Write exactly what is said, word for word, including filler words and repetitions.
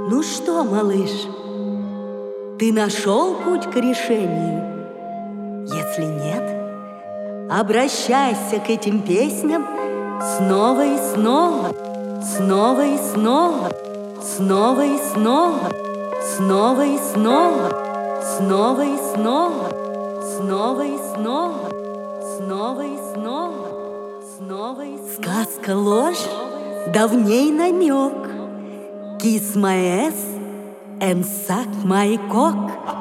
Ну что, малыш, ты нашел путь к решению? Если нет, обращайся к этим песням снова и снова, снова и снова, снова и снова, снова и снова, снова и снова, снова и снова, снова и снова, снова и снова. Сказка ложь, давней намек. Kiss my ass and suck my cock.